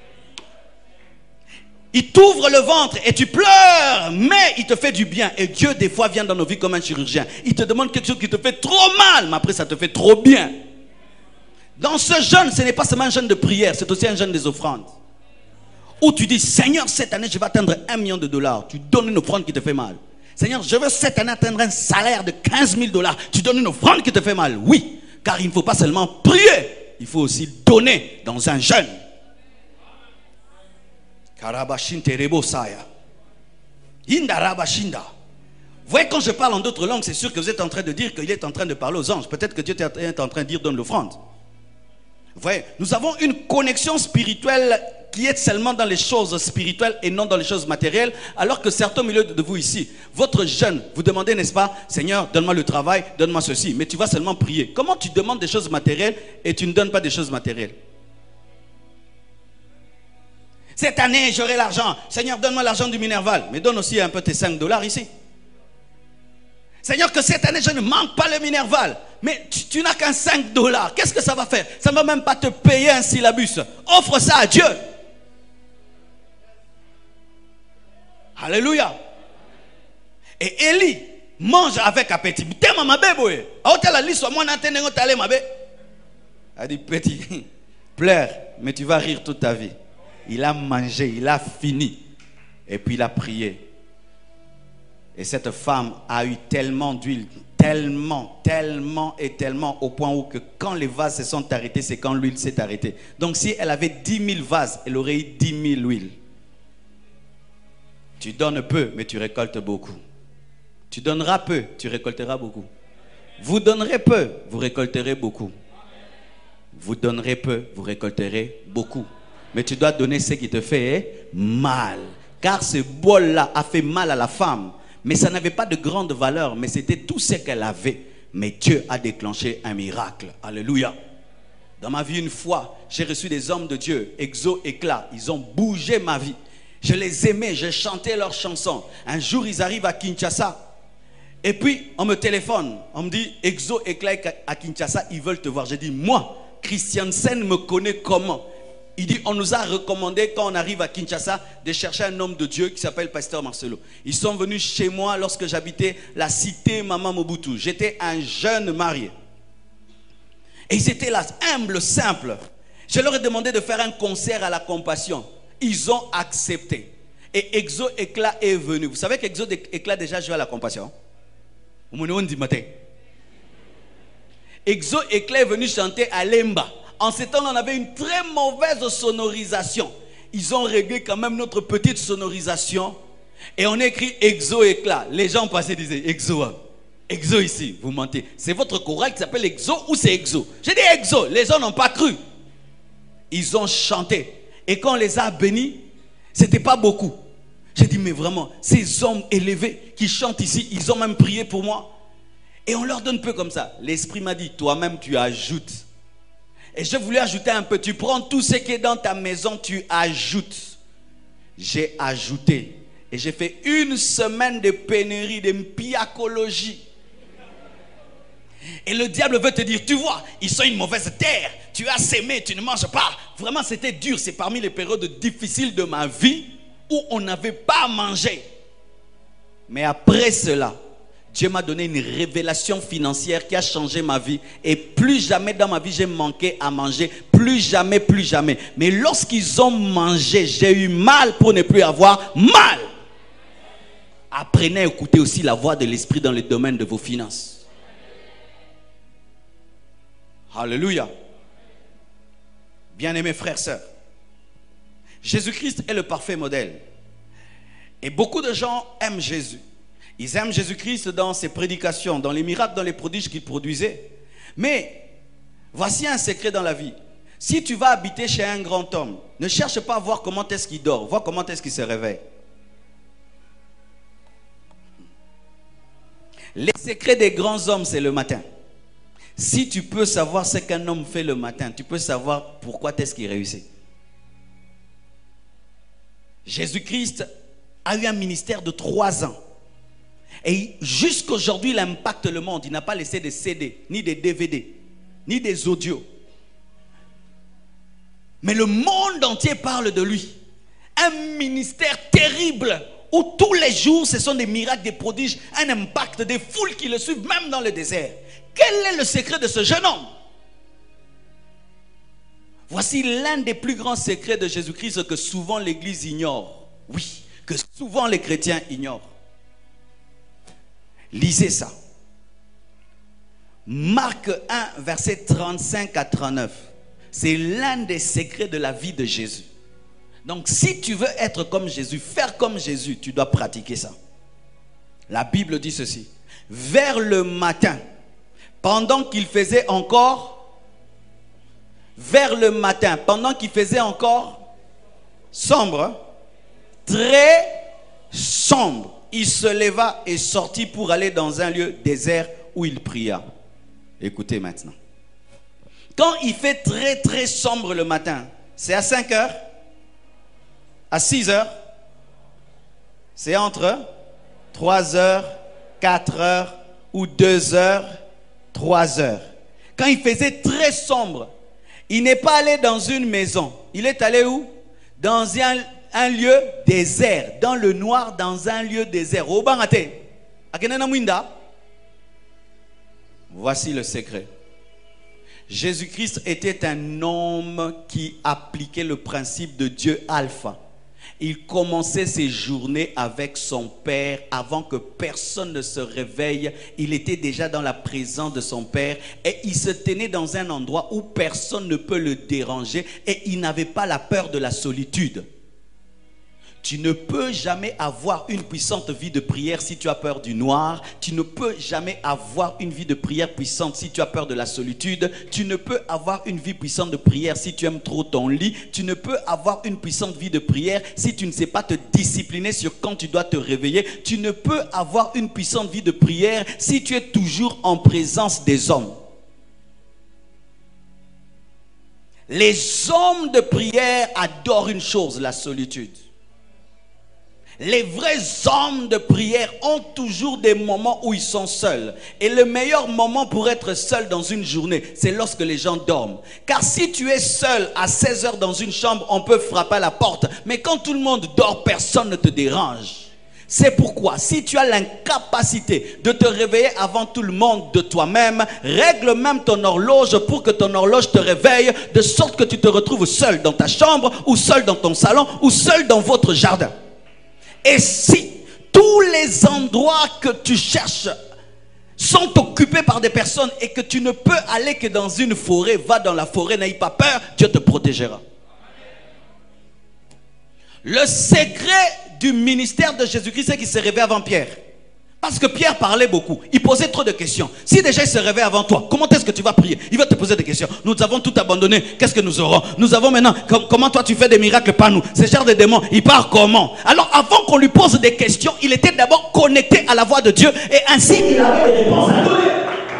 Il t'ouvre le ventre et tu pleures, mais il te fait du bien. Et Dieu, des fois, vient dans nos vies comme un chirurgien. Il te demande quelque chose qui te fait trop mal, mais après, ça te fait trop bien. Dans ce jeûne, ce n'est pas seulement un jeûne de prière, c'est aussi un jeûne des offrandes. Où tu dis, Seigneur, cette année, je vais atteindre $1 million. Tu donnes une offrande qui te fait mal. Seigneur, je veux cette année atteindre un salaire de $15 000. Tu donnes une offrande qui te fait mal. Oui, car il ne faut pas seulement prier, il faut aussi donner dans un jeûne. Vous voyez, quand je parle en d'autres langues, c'est sûr que vous êtes en train de dire qu'il est en train de parler aux anges. Peut-être que Dieu est en train de dire donne l'offrande. Vous voyez, nous avons une connexion spirituelle qui est seulement dans les choses spirituelles et non dans les choses matérielles. Alors que certains au milieu de vous ici, votre jeûne, vous demandez, n'est-ce pas, Seigneur, donne-moi le travail, donne-moi ceci. Mais tu vas seulement prier. Comment tu demandes des choses matérielles et tu ne donnes pas des choses matérielles? Cette année, j'aurai l'argent. Seigneur, donne-moi l'argent du Minerval. Mais donne aussi un peu tes $5 ici. Seigneur, que cette année, je ne manque pas le Minerval. Mais tu n'as qu'un $5. Qu'est-ce que ça va faire? Ça ne va même pas te payer un syllabus. Offre ça à Dieu. Alléluia. Et Élie mange avec appétit. Elle dit, petit, pleure, mais tu vas rire toute ta vie. Il a mangé, il a fini. Et puis il a prié. Et cette femme a eu tellement d'huile, tellement, au point où que quand les vases se sont arrêtés, c'est quand l'huile s'est arrêtée. Donc si elle avait 10 000 vases, elle aurait eu 10 000 huiles. Tu donnes peu, mais tu récoltes beaucoup. Tu donneras peu, tu récolteras beaucoup. Vous donnerez peu, vous récolterez beaucoup. Vous donnerez peu, vous récolterez beaucoup. Mais tu dois donner ce qui te fait mal. Car ce bol-là a fait mal à la femme. Mais ça n'avait pas de grande valeur, mais c'était tout ce qu'elle avait. Mais Dieu a déclenché un miracle. Alléluia. Dans ma vie, une fois, j'ai reçu des hommes de Dieu, Exo, Éclat. Ils ont bougé ma vie. Je les aimais, je chantais leurs chansons. Un jour, ils arrivent à Kinshasa. Et puis, on me téléphone. On me dit, Exo, Éclat à Kinshasa, ils veulent te voir. J'ai dit, moi, Christiansen me connaît comment? Il dit, on nous a recommandé quand on arrive à Kinshasa de chercher un homme de Dieu qui s'appelle Pasteur Marcelo. Ils sont venus chez moi lorsque j'habitais la cité Mama Mobutu. J'étais un jeune marié. Et ils étaient là, humbles, simples. Je leur ai demandé de faire un concert à la Compassion. Ils ont accepté. Et Exo Éclat est venu. Vous savez qu'Exo Éclat déjà joué à la Compassion? Exo Éclat est venu chanter à Lemba. En ces temps, on avait une très mauvaise sonorisation. Ils ont réglé quand même notre petite sonorisation. Et on a écrit Exo Éclat. Les gens passaient et disaient Exo. Exo ici, vous mentez. C'est votre chorale qui s'appelle Exo ou c'est Exo? J'ai dit Exo. Les gens n'ont pas cru. Ils ont chanté. Et quand on les a bénis, c'était pas beaucoup. J'ai dit mais vraiment, ces hommes élevés qui chantent ici, ils ont même prié pour moi. Et on leur donne peu comme ça. L'Esprit m'a dit, toi-même tu ajoutes. Et je voulais ajouter un peu. Tu prends tout ce qui est dans ta maison, tu ajoutes. J'ai ajouté. Et j'ai fait une semaine de pénurie, de piacologie. Et le diable veut te dire, tu vois, ils sont une mauvaise terre. Tu as sémé, tu ne manges pas. Vraiment, c'était dur. C'est parmi les périodes difficiles de ma vie où on n'avait pas à manger. Mais après cela, Dieu m'a donné une révélation financière qui a changé ma vie. Et plus jamais dans ma vie, j'ai manqué à manger. Plus jamais, plus jamais. Mais lorsqu'ils ont mangé, j'ai eu mal pour ne plus avoir mal. Apprenez à écouter aussi la voix de l'Esprit dans le domaine de vos finances. Alléluia. Bien-aimés frères, sœurs, Jésus-Christ est le parfait modèle. Et beaucoup de gens aiment Jésus. Ils aiment Jésus-Christ dans ses prédications, dans les miracles, dans les prodiges qu'il produisait. Mais voici un secret dans la vie. Si tu vas habiter chez un grand homme, ne cherche pas à voir comment est-ce qu'il dort, vois comment est-ce qu'il se réveille. Les secrets des grands hommes, c'est le matin. Si tu peux savoir ce qu'un homme fait le matin, tu peux savoir pourquoi est-ce qu'il réussit. Jésus-Christ a eu un ministère de 3 ans. Et jusqu'aujourd'hui, il impacte le monde. Il n'a pas laissé des CD, ni des DVD, ni des audios. Mais le monde entier parle de lui. Un ministère terrible où tous les jours, ce sont des miracles, des prodiges, un impact, des foules qui le suivent, même dans le désert. Quel est le secret de ce jeune homme? Voici l'un des plus grands secrets de Jésus-Christ que souvent l'Église ignore. Oui, que souvent les chrétiens ignorent. Lisez ça. Marc 1, verset 35 à 39. C'est l'un des secrets de la vie de Jésus. Donc si tu veux être comme Jésus, faire comme Jésus, tu dois pratiquer ça. La Bible dit ceci. Vers le matin, pendant qu'il faisait encore, vers le matin, pendant qu'il faisait encore sombre, très sombre, il se leva et sortit pour aller dans un lieu désert où il pria. Écoutez maintenant. Quand il fait très très sombre le matin, c'est à 5 heures, à 6 heures, c'est entre 3 heures, 4 heures ou 2 heures, 3 heures. Quand il faisait très sombre, il n'est pas allé dans une maison. Il est allé où? Dans un lieu désert, dans le noir, dans un lieu désert. Voici le secret. Jésus-Christ était un homme qui appliquait le principe de Dieu alpha. Il commençait ses journées avec son Père avant que personne ne se réveille. Il était déjà dans la présence de son Père et il se tenait dans un endroit où personne ne peut le déranger et il n'avait pas la peur de la solitude. Tu ne peux jamais avoir une puissante vie de prière si tu as peur du noir. Tu ne peux jamais avoir une vie de prière puissante si tu as peur de la solitude. Tu ne peux avoir une vie puissante de prière si tu aimes trop ton lit. Tu ne peux avoir une puissante vie de prière si tu ne sais pas te discipliner sur quand tu dois te réveiller. Tu ne peux avoir une puissante vie de prière si tu es toujours en présence des hommes. Les hommes de prière adorent une chose, la solitude. Les vrais hommes de prière ont toujours des moments où ils sont seuls. Et le meilleur moment pour être seul dans une journée, c'est lorsque les gens dorment. Car si tu es seul à 16 heures dans une chambre, on peut frapper à la porte. Mais quand tout le monde dort, personne ne te dérange. C'est pourquoi, si tu as l'incapacité de te réveiller avant tout le monde de toi-même, règle même ton horloge pour que ton horloge te réveille, de sorte que tu te retrouves seul dans ta chambre, ou seul dans ton salon, ou seul dans votre jardin. Et si tous les endroits que tu cherches sont occupés par des personnes et que tu ne peux aller que dans une forêt, va dans la forêt, n'aie pas peur, Dieu te protégera. Le secret du ministère de Jésus-Christ, c'est qu'il se réveille avant Pierre. Parce que Pierre parlait beaucoup, il posait trop de questions. Si déjà il se réveille avant toi, comment est-ce que tu vas prier? Il va te poser des questions. Nous avons tout abandonné, qu'est-ce que nous aurons? Nous avons maintenant, comment toi tu fais des miracles par nous? Ce genre de démons, il part comment? Alors avant qu'on lui pose des questions, il était d'abord connecté à la voix de Dieu et ainsi il avait des réponses à donner.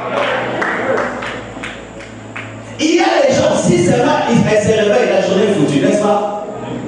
Il y a des gens, si seulement elles se réveillent, la journée est foutue, n'est-ce pas?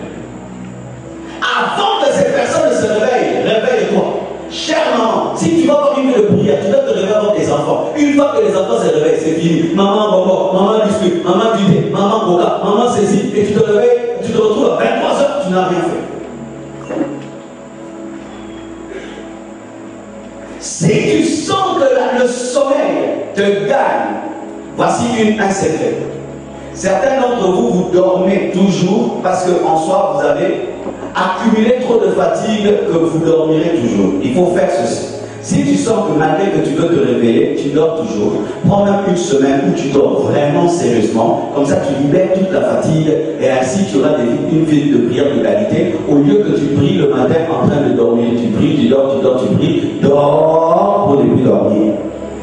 Avant que ces personnes ne se réveillent, réveille-toi. Chère maman, si tu vas avoir une vie de prière, tu dois te réveiller avant tes enfants. Une fois que les enfants se réveillent, c'est fini. Maman bobo, maman biscuit, maman dîner, maman coca, maman ceci. Et tu te réveilles, tu te retrouves à 23 heures, tu n'as rien fait. Si tu sens que le sommeil te gagne, voici un secret. Certains d'entre vous, vous dormez toujours parce qu'en soi, vous avez accumulé trop de fatigue que vous dormirez toujours. Il faut faire ceci. Si tu sens que malgré que tu veux te réveiller, tu dors toujours, prends même une semaine où tu dors vraiment sérieusement, comme ça tu libères toute la fatigue et ainsi tu auras une vie de prière de qualité. Au lieu que tu pries le matin en train de dormir, tu pries, tu dors, tu pries, dors pour ne plus dormir.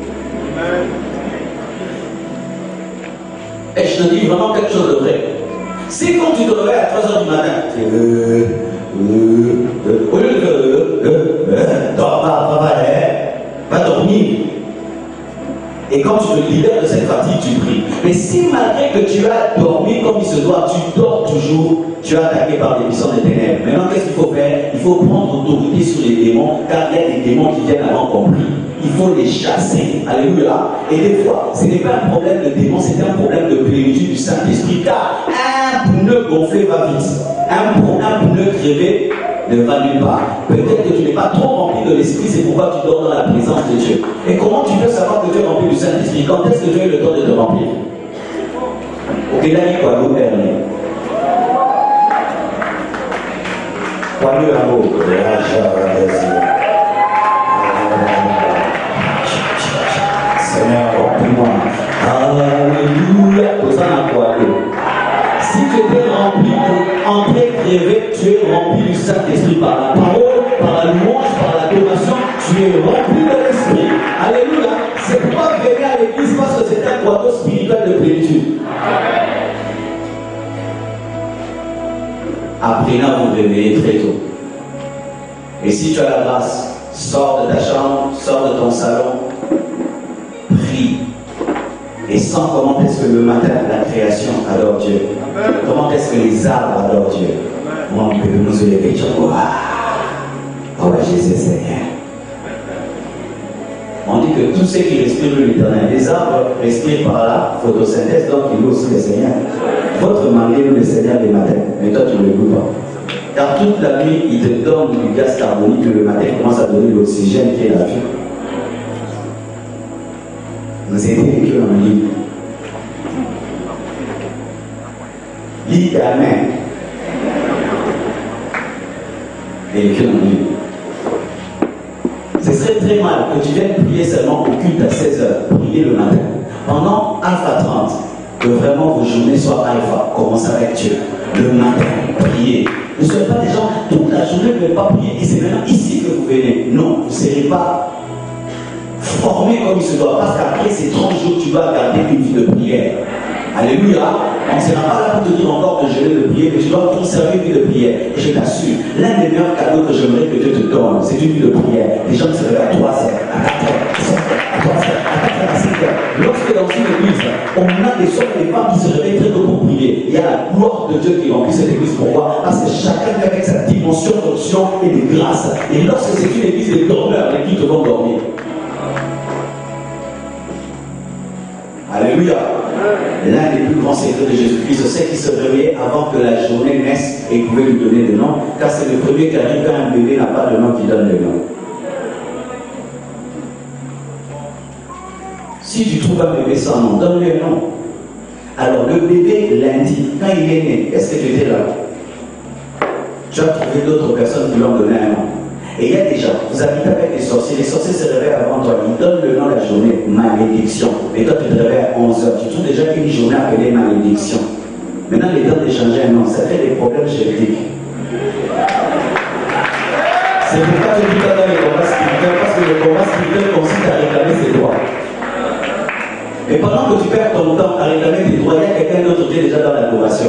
Et je te dis vraiment quelque chose de vrai. Si quand tu te réveilles à 3h du matin, au lieu de dors, va dormir. Et quand tu te libères de cette fatigue, tu pries. Mais si malgré que tu as dormi comme il se doit, tu dors toujours, tu es attaqué par des puissants des ténèbres. Maintenant, qu'est-ce qu'il faut faire? Il faut prendre autorité sur les démons, car il y a des démons qui viennent avant compris. Il faut les chasser. Alléluia. Et des fois, ce n'est pas un problème de démon, c'est un problème de plénitude du Saint-Esprit. Car un pneu gonflé va vite. Un pneu crevé ne va nulle part. Peut-être que tu n'es pas trop rempli de l'Esprit, c'est pourquoi tu dors dans la présence de Dieu. Et comment tu peux savoir que tu es rempli du Saint-Esprit? Quand est-ce que tu as eu le temps de te remplir? Ok, là, il quoi, nous, Ernie. Quoi, nous, l'amour? Seigneur, remplis-moi. Alléluia. Pour ça, on a quoi? Si tu étais rempli de entrée créée, tu es rempli du Saint-Esprit par la parole, par la louange, par l'adoration, tu es rempli de l'Esprit. Alléluia. C'est pourquoi venir à l'église parce que c'est un quadro spirituel de plénitude. Apprenez à vous réveiller très tôt. Et si tu as la grâce, sors de ta chambre, sors de ton salon, prie. Et sens comment est-ce que le matin, la création adore Dieu. Comment est-ce que les arbres adorent Dieu. On peut nous élever, tu vois. Oh, Jésus Seigneur. On dit que tous ceux qui respirent l'éternel, les arbres respirent par la photosynthèse, donc ils louent aussi le Seigneur. Votre mari loue le Seigneur les matins, mais toi tu ne le loues pas. Car toute la nuit, il te donne du gaz carbonique, que le matin il commence à donner l'oxygène qui est la vie. Vous avez écrit dans le livre. Lis ta main. Et écrit dans le livre. Ce serait très mal que tu viennes prier seulement au culte à 16h, prier le matin. Pendant Alpha 30, que vraiment vos journées soient Alpha. Commencez avec Dieu. Le matin, priez. Ne soyez pas des gens, toute la journée, vous ne pouvez pas prier. Et c'est maintenant ici que vous venez. Non, vous ne serez pas formé comme il se doit. Parce qu'après ces 30 jours, tu vas garder une vie de prière. Alléluia. On ne sera pas là pour te dire encore de jeûner de prière, mais tu dois conserver une vie de prière. Et je t'assure, l'un des meilleurs cadeaux que j'aimerais que Dieu te donne, c'est une vie de prière. Les gens se réveillent à 3h, à 4h, à 3h, à 4h, à 5h. Lorsque dans une église, on a des hommes et des femmes qui se réveillent très tôt pour prier, il y a la gloire de Dieu qui remplit cette église. Pourquoi? Parce que chacun vient avec sa dimension d'onction et de grâce. Et lorsque c'est une église de dormeurs, les qui te vont dormir. Alléluia. L'un des plus grands secrets de Jésus-Christ, c'est qu'il se réveillait avant que la journée naisse et pouvait lui donner le nom, car c'est le premier qui arrive quand un bébé n'a pas de nom qui donne le nom. Si tu trouves un bébé sans nom, donne-lui un nom. Alors le bébé lundi, quand il est né, est-ce que tu étais là? Tu as trouvé d'autres personnes qui lui ont donné un nom. Et il y a des gens, vous habitez avec les sorciers se réveillent avant toi, ils donnent le nom de la journée, malédiction. Et toi tu te réveilles à 11h, tu trouves déjà une journée appelée malédiction. Maintenant les temps d'échanger un nom, ça fait des problèmes génétiques. C'est pourquoi tu dis pas dans les combats spirituels, parce que le combat spirituel consiste à réclamer ses droits. Et pendant que tu perds ton temps à réclamer tes droits, il y a quelqu'un d'autre qui est déjà dans l'adoration.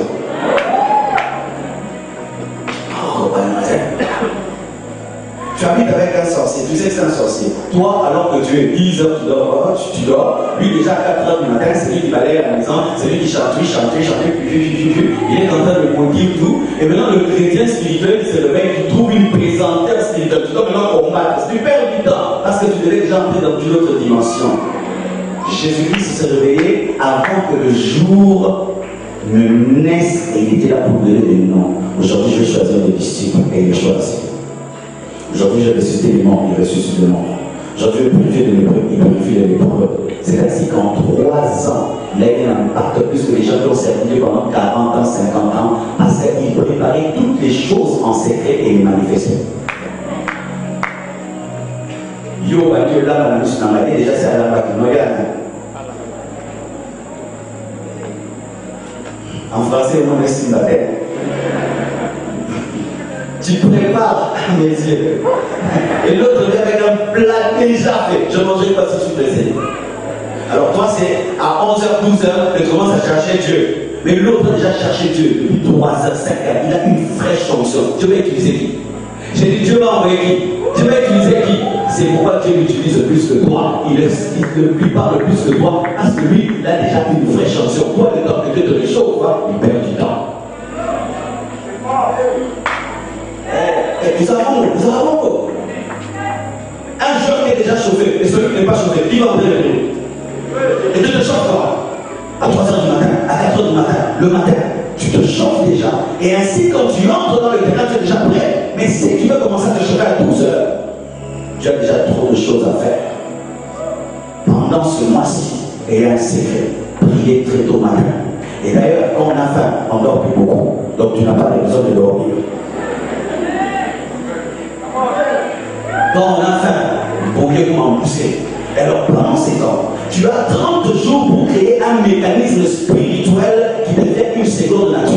Tu habites avec un sorcier, tu sais que c'est un sorcier. Toi, alors que tu es 10h, tu dors, lui déjà à 4h du matin, c'est lui qui balaye à la maison, c'est lui qui chante, il est en train de maudire tout. Et maintenant, le chrétien spirituel, c'est le mec qui trouve une présenteur spirituelle. Tu dois maintenant combattre, parce que tu perds du temps, parce que tu devais déjà entrer dans une autre dimension. Jésus-Christ s'est réveillé avant que le jour ne naisse et il était là pour donner des noms. Aujourd'hui, je vais choisir des disciples et les choisir. Aujourd'hui, je vais ressusciter les morts, il ressuscite les morts. Aujourd'hui, le purifie de l'hébreu, il purifie de l'hébreu. C'est ainsi qu'en 3 ans, il a eu un impact plus que les gens qui ont servi pendant 40 ans, 50 ans, parce qu'il préparait toutes les choses en secret et les manifestait. Yo, Dieu, là, déjà c'est à la bague. En français, on estime la tête. Tu prépares mes yeux. Et l'autre vient avec un plat déjà fait. Je ne mangerai pas si tu pressé. Alors toi, c'est à 11h, 12h que tu commences à chercher Dieu. Mais l'autre a déjà cherché Dieu depuis 3h, 5h. Il a une fraîche onction. Dieu va utiliser qui? J'ai dit, Dieu va envoyer qui? Dieu va utiliser qui? C'est pourquoi Dieu l'utilise plus que toi. Il lui parle plus que toi. Parce que lui, il a déjà une fraîche onction. Toi, le temps que Dieu te réchauffe, il perd du temps. Nous avons un jeune qui est déjà chauffé et celui qui n'est pas chauffé, qui va entrer le riz. Et tu te chauffes quoi? À 3h du matin, à 4h du matin, le matin, tu te chauffes déjà. Et ainsi, quand tu entres dans le terrain, tu es déjà prêt. Mais si tu veux commencer à te chauffer à 12h, tu as déjà trop de choses à faire. Pendant ce mois-ci, et un secret, priez très tôt matin. Et d'ailleurs, quand on a faim, on dort plus beaucoup. Donc tu n'as pas besoin de dormir. Quand on a faim, pour mieux m'en pousser. Alors pendant ces temps, tu as 30 jours pour créer un mécanisme spirituel qui devient une seconde nature.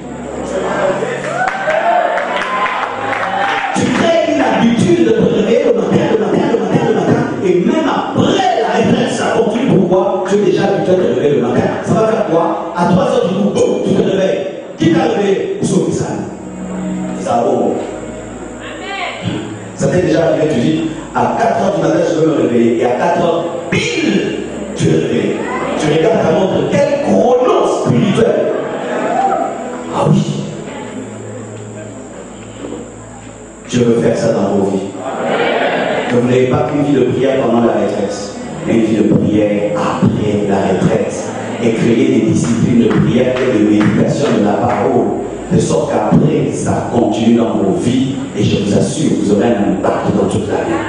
Tu crées une habitude de te réveiller le matin, et même après la retraite, ça continue. Pourquoi? Tu es déjà habitué à te réveiller le matin. Ça va faire quoi? À 3h du coup, boum, tu te réveilles. Qui t'a réveillé? Sauve ça. Ça va bon. Ça t'est déjà arrivé, tu dis, à 4h du matin, je veux me réveiller. Et à 4h, pile, tu es réveillé. Tu regardes ta montre, quel chrono spirituel. Ah oui. Je veux faire ça dans vos vies. Que vous n'avez pas qu'une vie de prière pendant la retraite, mais une vie de prière après la retraite. Et créer des disciplines de prière et de méditation de la parole. De sorte qu'après, ça continue dans vos vies. Et je vous assure, vous aurez un impact dans toute la vie.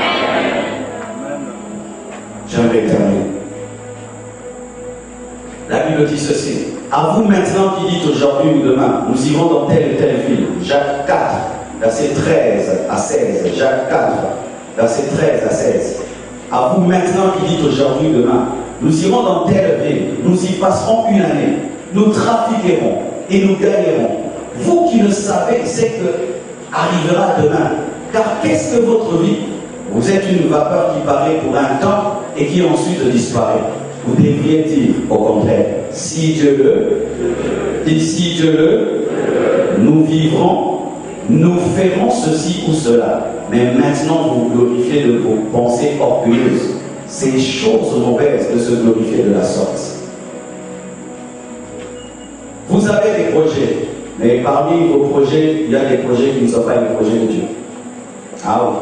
J'aimerais terminer. La Bible dit ceci. À vous maintenant qui dites aujourd'hui ou demain, nous irons dans telle et telle ville. Jacques 4, verset 13 à 16. Jacques 4, verset 13 à 16. À vous maintenant qui dites aujourd'hui ou demain, nous irons dans telle ville. Nous y passerons une année. Nous trafiquerons et nous gagnerons. Vous qui ne savez ce que arrivera demain. Car qu'est-ce que votre vie? Vous êtes une vapeur qui paraît pour un temps et qui ensuite disparaît. Vous devriez dire au contraire, si Dieu le, et si Dieu le, nous vivrons, nous ferons ceci ou cela. Mais maintenant vous glorifiez de vos pensées orgueilleuses. C'est chose mauvaise de se glorifier de la sorte. Vous avez des projets, mais parmi vos projets, il y a des projets qui ne sont pas les projets de Dieu. Ah oui.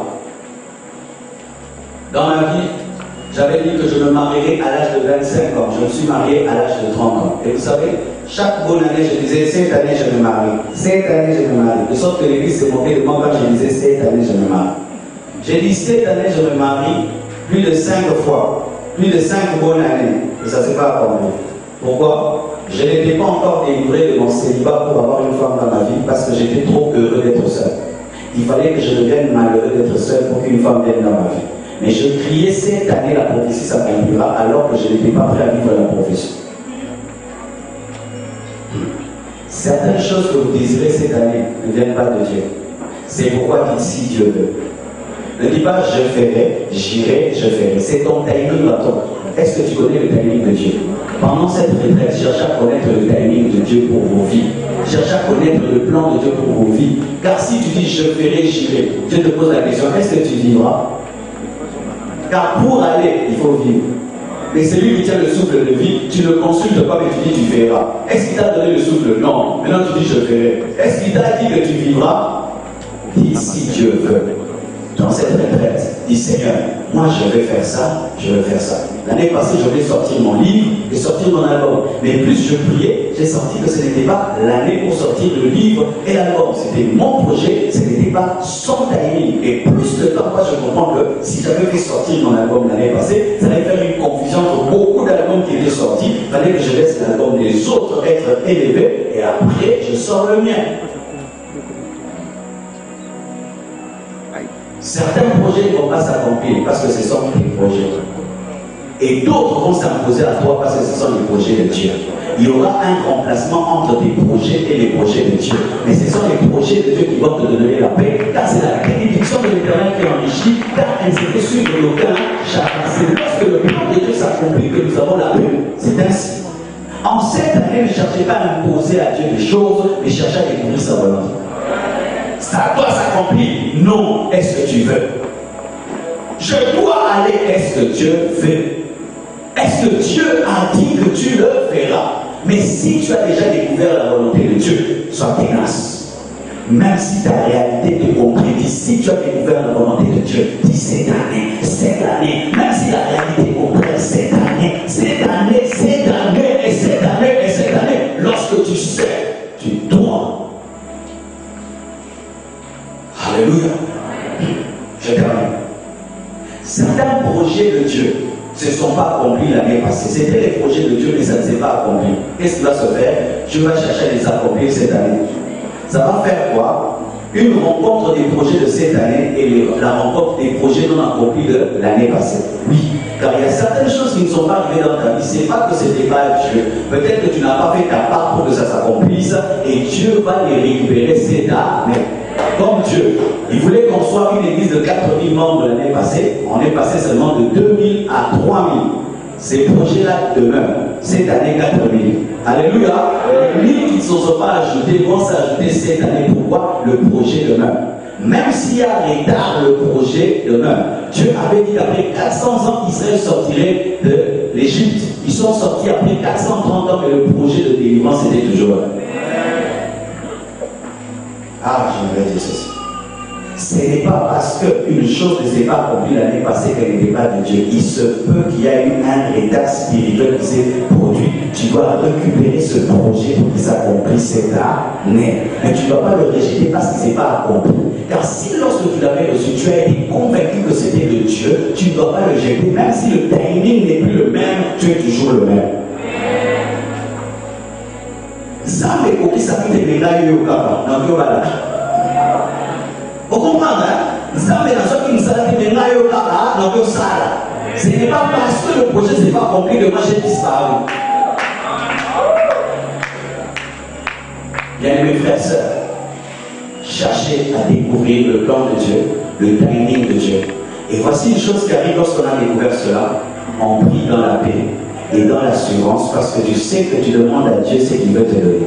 Dans ma vie, j'avais dit que je me marierais à l'âge de 25 ans. Je me suis marié à l'âge de 30 ans. Et vous savez, chaque bonne année, je disais, cette année, je me marie. Cette année, je me marie. De sorte que l'église se moquait de moi quand je disais, cette année, je me marie. J'ai dit, cette année, je me marie plus de 5 fois. Plus de 5 bonnes années. Et ça ne s'est pas accompli. Pourquoi? Je n'étais pas encore délivré de mon célibat pour avoir une femme dans ma vie parce que j'étais trop heureux d'être seul. Il fallait que je devienne malheureux d'être seul pour qu'une femme vienne dans ma vie. Mais je criais cette année, la prophétie s'accomplira alors que je n'étais pas prêt à vivre la prophétie. Certaines choses que vous désirez cette année ne viennent pas de Dieu. C'est pourquoi dites si Dieu veut. Ne dis pas je ferai, j'irai, je ferai. C'est ton timing dans ton. Est-ce que tu connais le timing de Dieu? Pendant cette retraite, cherche à connaître le timing de Dieu pour vos vies. Cherche à connaître le plan de Dieu pour vos vies. Car si tu dis je ferai, j'irai, Dieu te pose la question, est-ce que tu vivras? Car pour aller, il faut vivre. Mais celui qui tient le souffle de vie, tu ne consultes pas, mais tu dis tu feras. Est-ce qu'il t'a donné le souffle? Non. Maintenant tu dis je ferai. Est-ce qu'il t'a dit que tu vivras? Dis si Dieu veut. Dans cette retraite, Dis Seigneur, moi je vais faire ça, je vais faire ça. L'année passée, je voulais sortir mon livre et sortir mon album. Mais plus je priais, j'ai senti que ce n'était pas l'année pour sortir le livre et l'album. C'était mon projet, ce n'était pas son timing. Et plus de temps, moi je comprends que si j'avais fait sortir mon album l'année passée, ça allait faire une confusion entre beaucoup d'albums qui étaient sortis. Il fallait que je laisse l'album des autres être élevé et après je sors le mien. Certains projets ne vont pas s'accomplir parce que ce sont des projets. Et d'autres vont s'imposer à toi parce que ce sont les projets de Dieu. Il y aura un remplacement entre tes projets et les projets de Dieu. Mais ce sont les projets de Dieu qui vont te donner la paix. Car c'est la bénédiction de l'Éternel qui enrichit, car elle s'est sur aucun chacun. C'est lorsque le plan de Dieu s'accomplit que nous avons la paix. C'est ainsi. En cette année, ne cherchez pas à imposer à Dieu des choses, mais cherchez à découvrir sa volonté. Ça doit s'accomplir. Non, est-ce que tu veux? Je dois aller, est-ce que Dieu veut? Est-ce que Dieu a dit que tu le feras? Mais si tu as déjà découvert la volonté de Dieu, sois tenace. Même si ta réalité te concrétise, si tu as découvert la volonté de Dieu, dis cette année, même si la réalité est contraire, cette année, et cette année, lorsque tu sais, tu dois. Alléluia. Je termine. Certains projets de Dieu ne se sont pas accomplis l'année passée. C'était les projets de Dieu, mais ça ne s'est pas accompli. Qu'est-ce qui va se faire? Dieu va chercher à les accomplir cette année. Ça va faire quoi? Une rencontre des projets de cette année et la rencontre des projets non accomplis de l'année passée. Oui, car il y a certaines choses qui ne sont pas arrivées dans ta vie. C'est pas que ce n'était pas Dieu. Peut-être que tu n'as pas fait ta part pour que ça s'accomplisse et Dieu va les récupérer cette année. Comme Dieu, il voulait qu'on soit une église de 4000 membres l'année passée. On est passé seulement de 2000 à 3000. Ces projets-là demeurent. Cette année, 4000. Alléluia. Les 1000 qui ne sont pas ajoutés vont s'ajouter cette année. Pourquoi? Le projet demeure. Même s'il y a retard, le projet demeure. Dieu avait dit qu'après 400 ans, Israël sortirait de l'Égypte. Ils sont sortis après 430 ans, mais le projet de délivrance était toujours là. Ah, je voudrais dire ceci. Ce n'est pas parce qu'une chose ne s'est pas accomplie l'année passée qu'elle n'était pas de Dieu. Il se peut qu'il y ait eu un retard spirituel qui s'est produit. Tu dois récupérer ce projet pour qu'il s'accomplisse cette année. Mais tu ne dois pas le rejeter parce qu'il ne s'est pas accompli. Car si lorsque tu l'avais reçu, tu as été convaincu que c'était de Dieu, tu ne dois pas le jeter. Même si le timing n'est plus le même, tu es toujours le même. Zambe koki sapite mengayo yokaba na kyobala. Vous comprenez, hein? Zambe na soki musalati mengayo yokaba na kyosala. Ce n'est pas parce que le projet ne s'est pas accompli que moi j'ai disparu. Bien mes frères et sœurs, cherchez à découvrir le plan de Dieu, le timing de Dieu. Et voici une chose qui arrive lorsqu'on a découvert cela, on prie dans la paix et dans l'assurance parce que tu sais que tu demandes à Dieu ce qu'il veut te donner.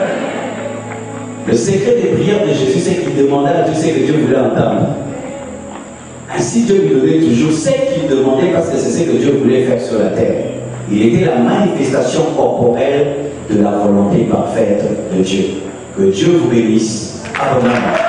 Le secret des prières de Jésus, c'est qu'il demandait à Dieu ce que Dieu voulait entendre. Ainsi Dieu lui donnait toujours ce qu'il demandait parce que c'est ce que Dieu voulait faire sur la terre. Il était la manifestation corporelle de la volonté parfaite de Dieu. Que Dieu vous bénisse abondamment.